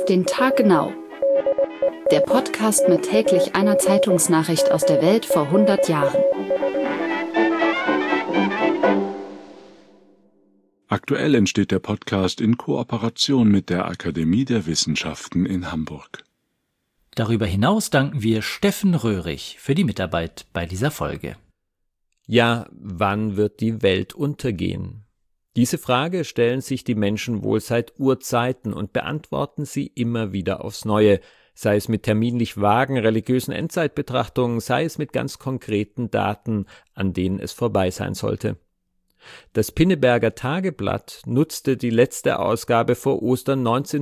Auf den Tag genau. Der Podcast mit täglich einer Zeitungsnachricht aus der Welt vor 100 Jahren. Aktuell entsteht der Podcast in Kooperation mit der Akademie der Wissenschaften in Hamburg. Darüber hinaus danken wir Steffen Röhrig für die Mitarbeit bei dieser Folge. Ja, wann wird die Welt untergehen? Diese Frage stellen sich die Menschen wohl seit Urzeiten und beantworten sie immer wieder aufs Neue, sei es mit terminlich vagen religiösen Endzeitbetrachtungen, sei es mit ganz konkreten Daten, an denen es vorbei sein sollte. Das Pinneberger Tageblatt nutzte die letzte Ausgabe vor Ostern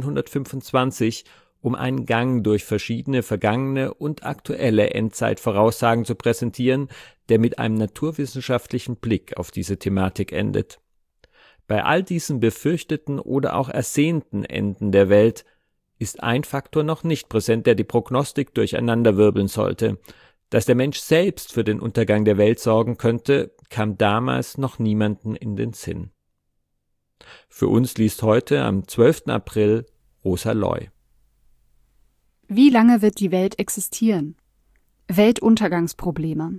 1925, um einen Gang durch verschiedene vergangene und aktuelle Endzeitvoraussagen zu präsentieren, der mit einem naturwissenschaftlichen Blick auf diese Thematik endet. Bei all diesen befürchteten oder auch ersehnten Enden der Welt ist ein Faktor noch nicht präsent, der die Prognostik durcheinanderwirbeln sollte. Dass der Mensch selbst für den Untergang der Welt sorgen könnte, kam damals noch niemanden in den Sinn. Für uns liest heute am 12. April Rosa Loy. Wie lange wird die Welt existieren? Weltuntergangsprobleme.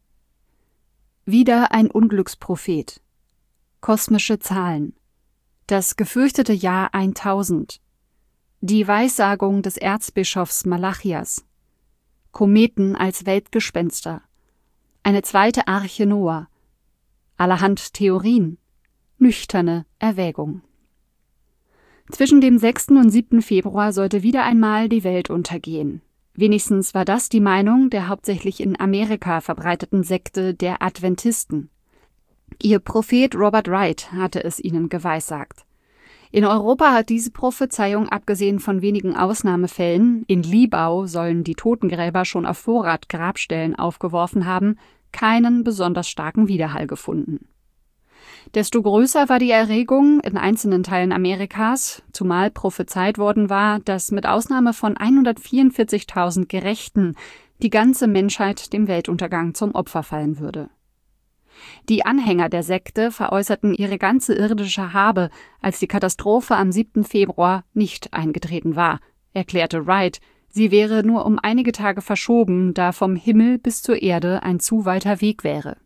Wieder ein Unglücksprophet. Kosmische Zahlen. Das gefürchtete Jahr 1000. Die Weissagung des Erzbischofs Malachias. Kometen als Weltgespenster. Eine zweite Arche Noah. Allerhand Theorien. Nüchterne Erwägung. Zwischen dem 6. und 7. Februar sollte wieder einmal die Welt untergehen. Wenigstens war das die Meinung der hauptsächlich in Amerika verbreiteten Sekte der Adventisten. Ihr Prophet Robert Wright hatte es ihnen geweissagt. In Europa hat diese Prophezeiung abgesehen von wenigen Ausnahmefällen, in Libau sollen die Totengräber schon auf Vorrat Grabstellen aufgeworfen haben, keinen besonders starken Widerhall gefunden. Desto größer war die Erregung in einzelnen Teilen Amerikas, zumal prophezeit worden war, dass mit Ausnahme von 144.000 Gerechten die ganze Menschheit dem Weltuntergang zum Opfer fallen würde. Die Anhänger der Sekte veräußerten ihre ganze irdische Habe, als die Katastrophe am 7. Februar nicht eingetreten war, erklärte Wright, sie wäre nur um einige Tage verschoben, da vom Himmel bis zur Erde ein zu weiter Weg wäre.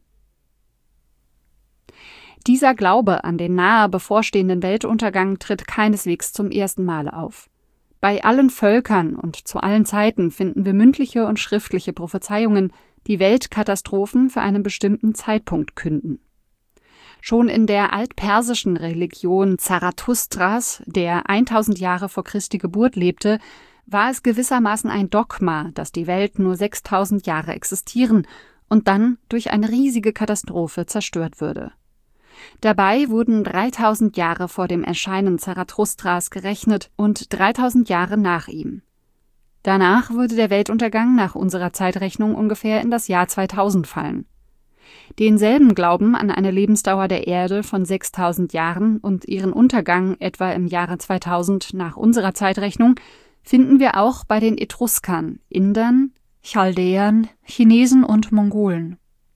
Dieser Glaube an den nahe bevorstehenden Weltuntergang tritt keineswegs zum ersten Male auf. Bei allen Völkern und zu allen Zeiten finden wir mündliche und schriftliche Prophezeiungen, die Weltkatastrophen für einen bestimmten Zeitpunkt künden. Schon in der altpersischen Religion Zarathustras, der 1000 Jahre vor Christi Geburt lebte, war es gewissermaßen ein Dogma, dass die Welt nur 6000 Jahre existieren und dann durch eine riesige Katastrophe zerstört würde. Dabei wurden 3000 Jahre vor dem Erscheinen Zarathustras gerechnet und 3000 Jahre nach ihm. Danach würde der Weltuntergang nach unserer Zeitrechnung ungefähr in das Jahr 2000 fallen. Denselben Glauben an eine Lebensdauer der Erde von 6000 Jahren und ihren Untergang etwa im Jahre 2000 nach unserer Zeitrechnung finden wir auch bei den Etruskern, Indern, Chaldäern, Chinesen und Mongolen.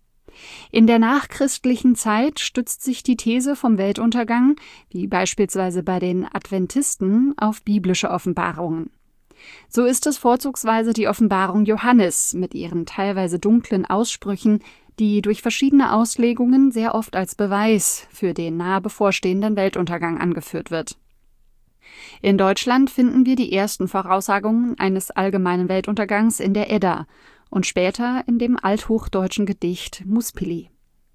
In der nachchristlichen Zeit stützt sich die These vom Weltuntergang, wie beispielsweise bei den Adventisten, auf biblische Offenbarungen. So ist es vorzugsweise die Offenbarung Johannes mit ihren teilweise dunklen Aussprüchen, die durch verschiedene Auslegungen sehr oft als Beweis für den nahe bevorstehenden Weltuntergang angeführt wird. In Deutschland finden wir die ersten Voraussagungen eines allgemeinen Weltuntergangs in der Edda und später in dem althochdeutschen Gedicht Muspili.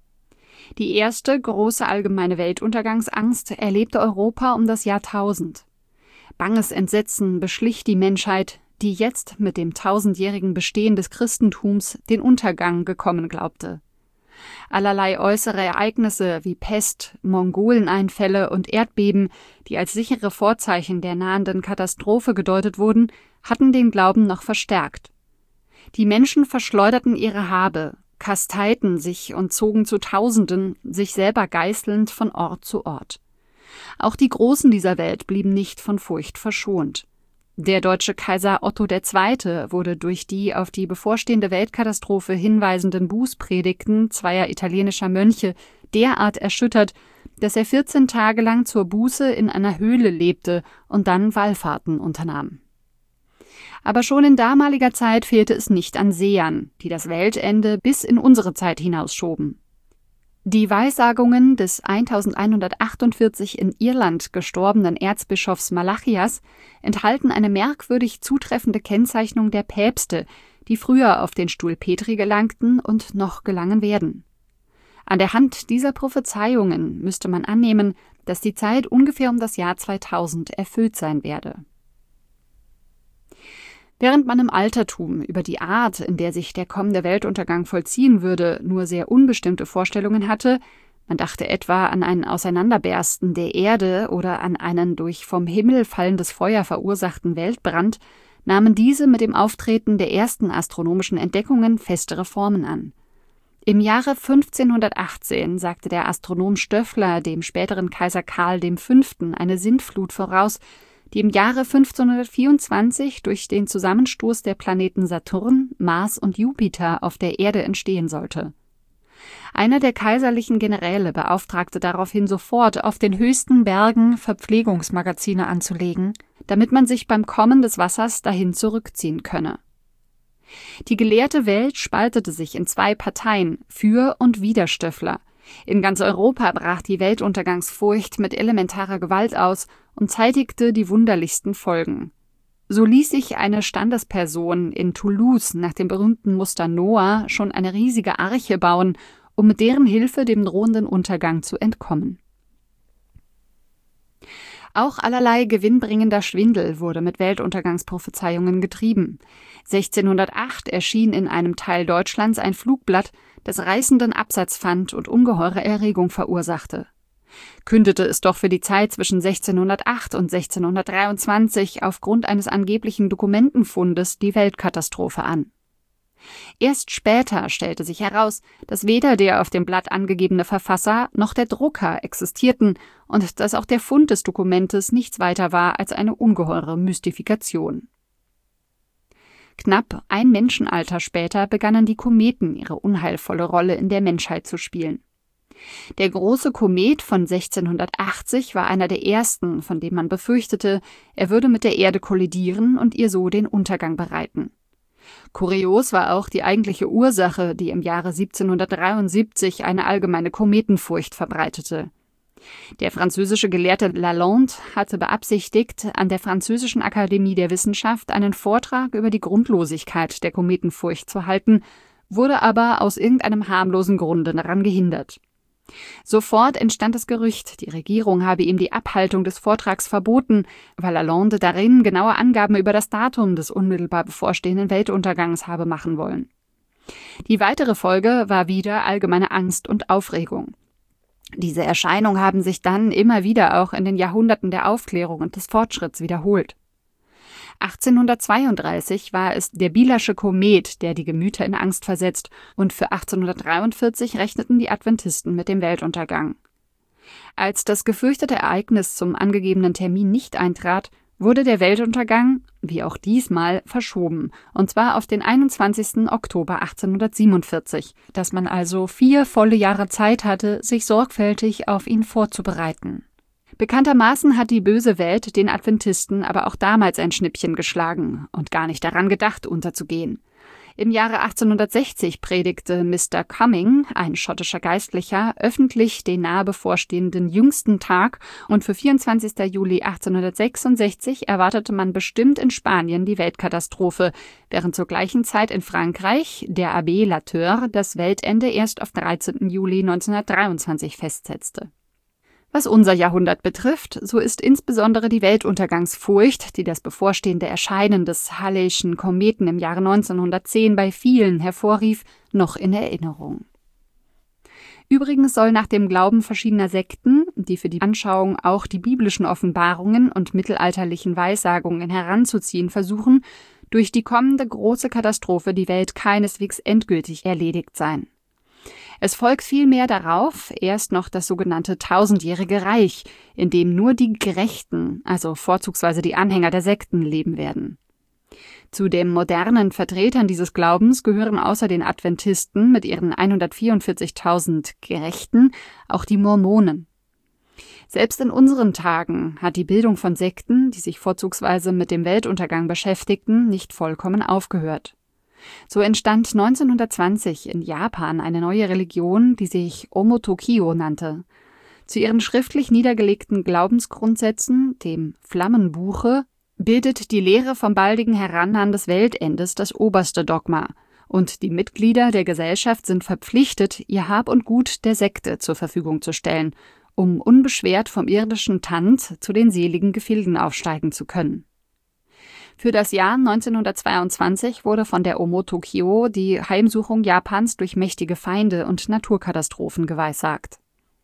Die erste große allgemeine Weltuntergangsangst erlebte Europa um das Jahr 1000. Banges Entsetzen beschlich die Menschheit, die jetzt mit dem 1000-jährigen Bestehen des Christentums den Untergang gekommen glaubte. Allerlei äußere Ereignisse wie Pest, Mongoleneinfälle und Erdbeben, die als sichere Vorzeichen der nahenden Katastrophe gedeutet wurden, hatten den Glauben noch verstärkt. Die Menschen verschleuderten ihre Habe, kasteiten sich und zogen zu Tausenden, sich selber geißelnd von Ort zu Ort. Auch die Großen dieser Welt blieben nicht von Furcht verschont. Der deutsche Kaiser Otto II. Wurde durch die auf die bevorstehende Weltkatastrophe hinweisenden Bußpredigten zweier italienischer Mönche derart erschüttert, dass er 14 Tage lang zur Buße in einer Höhle lebte und dann Wallfahrten unternahm. Aber schon in damaliger Zeit fehlte es nicht an Sehern, die das Weltende bis in unsere Zeit hinausschoben. Die Weissagungen des 1148 in Irland gestorbenen Erzbischofs Malachias enthalten eine merkwürdig zutreffende Kennzeichnung der Päpste, die früher auf den Stuhl Petri gelangten und noch gelangen werden. An der Hand dieser Prophezeiungen müsste man annehmen, dass die Zeit ungefähr um das Jahr 2000 erfüllt sein werde. Während man im Altertum über die Art, in der sich der kommende Weltuntergang vollziehen würde, nur sehr unbestimmte Vorstellungen hatte, man dachte etwa an ein Auseinanderbersten der Erde oder an einen durch vom Himmel fallendes Feuer verursachten Weltbrand, nahmen diese mit dem Auftreten der ersten astronomischen Entdeckungen festere Formen an. Im Jahre 1518 sagte der Astronom Stöffler dem späteren Kaiser Karl V. eine Sintflut voraus, die im Jahre 1524 durch den Zusammenstoß der Planeten Saturn, Mars und Jupiter auf der Erde entstehen sollte. Einer der kaiserlichen Generäle beauftragte daraufhin sofort, auf den höchsten Bergen Verpflegungsmagazine anzulegen, damit man sich beim Kommen des Wassers dahin zurückziehen könne. Die gelehrte Welt spaltete sich in 2 Parteien, für und wider Stöffler. In ganz Europa brach die Weltuntergangsfurcht mit elementarer Gewalt aus und zeitigte die wunderlichsten Folgen. So ließ sich eine Standesperson in Toulouse nach dem berühmten Muster Noah schon eine riesige Arche bauen, um mit deren Hilfe dem drohenden Untergang zu entkommen. Auch allerlei gewinnbringender Schwindel wurde mit Weltuntergangsprophezeiungen getrieben. 1608 erschien in einem Teil Deutschlands ein Flugblatt, das reißenden Absatz fand und ungeheure Erregung verursachte. Kündete es doch für die Zeit zwischen 1608 und 1623 aufgrund eines angeblichen Dokumentenfundes die Weltkatastrophe an. Erst später stellte sich heraus, dass weder der auf dem Blatt angegebene Verfasser noch der Drucker existierten und dass auch der Fund des Dokumentes nichts weiter war als eine ungeheure Mystifikation. Knapp ein Menschenalter später begannen die Kometen ihre unheilvolle Rolle in der Menschheit zu spielen. Der große Komet von 1680 war einer der ersten, von dem man befürchtete, er würde mit der Erde kollidieren und ihr so den Untergang bereiten. Kurios war auch die eigentliche Ursache, die im Jahre 1773 eine allgemeine Kometenfurcht verbreitete. Der französische Gelehrte Lalande hatte beabsichtigt, an der Französischen Akademie der Wissenschaft einen Vortrag über die Grundlosigkeit der Kometenfurcht zu halten, wurde aber aus irgendeinem harmlosen Grunde daran gehindert. Sofort entstand das Gerücht, die Regierung habe ihm die Abhaltung des Vortrags verboten, weil Lalande darin genaue Angaben über das Datum des unmittelbar bevorstehenden Weltuntergangs habe machen wollen. Die weitere Folge war wieder allgemeine Angst und Aufregung. Diese Erscheinungen haben sich dann immer wieder auch in den Jahrhunderten der Aufklärung und des Fortschritts wiederholt. 1832 war es der Bielersche Komet, der die Gemüter in Angst versetzt, und für 1843 rechneten die Adventisten mit dem Weltuntergang. Als das gefürchtete Ereignis zum angegebenen Termin nicht eintrat, wurde der Weltuntergang, wie auch diesmal, verschoben, und zwar auf den 21. Oktober 1847, dass man also 4 volle Jahre Zeit hatte, sich sorgfältig auf ihn vorzubereiten. Bekanntermaßen hat die böse Welt den Adventisten aber auch damals ein Schnippchen geschlagen und gar nicht daran gedacht, unterzugehen. Im Jahre 1860 predigte Mr. Cumming, ein schottischer Geistlicher, öffentlich den nahe bevorstehenden jüngsten Tag und für 24. Juli 1866 erwartete man bestimmt in Spanien die Weltkatastrophe, während zur gleichen Zeit in Frankreich der Abbé Latteur das Weltende erst auf 13. Juli 1923 festsetzte. Was unser Jahrhundert betrifft, so ist insbesondere die Weltuntergangsfurcht, die das bevorstehende Erscheinen des Halleyschen Kometen im Jahre 1910 bei vielen hervorrief, noch in Erinnerung. Übrigens soll nach dem Glauben verschiedener Sekten, die für die Anschauung auch die biblischen Offenbarungen und mittelalterlichen Weissagungen heranzuziehen versuchen, durch die kommende große Katastrophe die Welt keineswegs endgültig erledigt sein. Es folgt vielmehr darauf erst noch das sogenannte tausendjährige Reich, in dem nur die Gerechten, also vorzugsweise die Anhänger der Sekten, leben werden. Zu den modernen Vertretern dieses Glaubens gehören außer den Adventisten mit ihren 144.000 Gerechten auch die Mormonen. Selbst in unseren Tagen hat die Bildung von Sekten, die sich vorzugsweise mit dem Weltuntergang beschäftigten, nicht vollkommen aufgehört. So entstand 1920 in Japan eine neue Religion, die sich Omo-Tokyo nannte. Zu ihren schriftlich niedergelegten Glaubensgrundsätzen, dem Flammenbuche, bildet die Lehre vom baldigen Herannahen des Weltendes das oberste Dogma, und die Mitglieder der Gesellschaft sind verpflichtet, ihr Hab und Gut der Sekte zur Verfügung zu stellen, um unbeschwert vom irdischen Tand zu den seligen Gefilden aufsteigen zu können. Für das Jahr 1922 wurde von der Omo-Tokyo die Heimsuchung Japans durch mächtige Feinde und Naturkatastrophen geweissagt.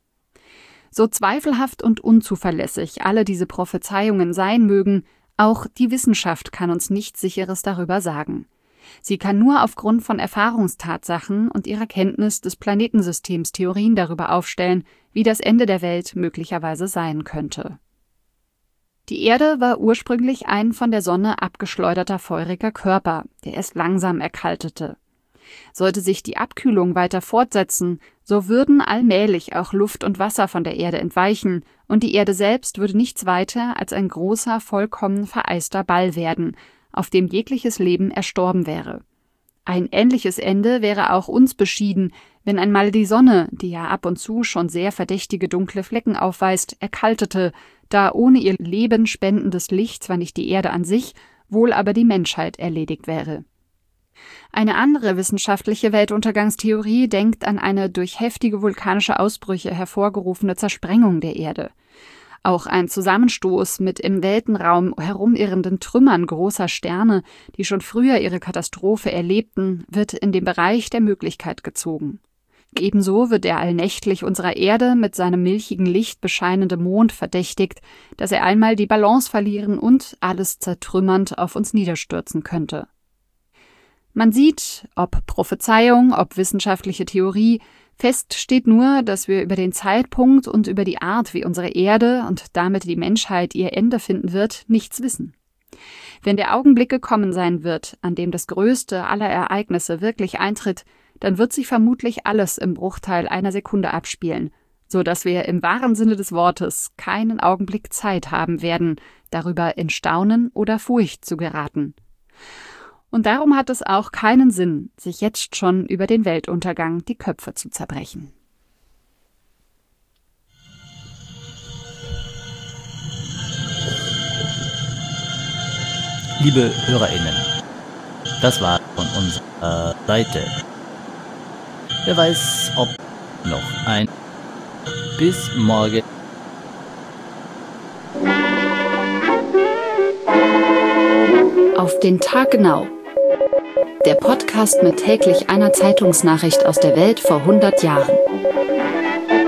So zweifelhaft und unzuverlässig alle diese Prophezeiungen sein mögen, auch die Wissenschaft kann uns nichts Sicheres darüber sagen. Sie kann nur aufgrund von Erfahrungstatsachen und ihrer Kenntnis des Planetensystems Theorien darüber aufstellen, wie das Ende der Welt möglicherweise sein könnte. Die Erde war ursprünglich ein von der Sonne abgeschleuderter feuriger Körper, der erst langsam erkaltete. Sollte sich die Abkühlung weiter fortsetzen, so würden allmählich auch Luft und Wasser von der Erde entweichen, und die Erde selbst würde nichts weiter als ein großer, vollkommen vereister Ball werden, auf dem jegliches Leben erstorben wäre. Ein ähnliches Ende wäre auch uns beschieden, wenn einmal die Sonne, die ja ab und zu schon sehr verdächtige dunkle Flecken aufweist, erkaltete, da ohne ihr Leben spendendes Licht zwar nicht die Erde an sich, wohl aber die Menschheit erledigt wäre. Eine andere wissenschaftliche Weltuntergangstheorie denkt an eine durch heftige vulkanische Ausbrüche hervorgerufene Zersprengung der Erde. Auch ein Zusammenstoß mit im Weltenraum herumirrenden Trümmern großer Sterne, die schon früher ihre Katastrophe erlebten, wird in den Bereich der Möglichkeit gezogen. Ebenso wird der allnächtlich unserer Erde mit seinem milchigen Licht bescheinende Mond verdächtigt, dass er einmal die Balance verlieren und, alles zertrümmernd, auf uns niederstürzen könnte. Man sieht, ob Prophezeiung, ob wissenschaftliche Theorie, fest steht nur, dass wir über den Zeitpunkt und über die Art, wie unsere Erde und damit die Menschheit ihr Ende finden wird, nichts wissen. Wenn der Augenblick gekommen sein wird, an dem das größte aller Ereignisse wirklich eintritt, dann wird sich vermutlich alles im Bruchteil einer Sekunde abspielen, so dass wir im wahren Sinne des Wortes keinen Augenblick Zeit haben werden, darüber in Staunen oder Furcht zu geraten. Und darum hat es auch keinen Sinn, sich jetzt schon über den Weltuntergang die Köpfe zu zerbrechen. Liebe HörerInnen, das war von unserer Seite. Wer weiß, ob noch ein bis morgen. Auf den Tag genau. Der Podcast mit täglich einer Zeitungsnachricht aus der Welt vor 100 Jahren.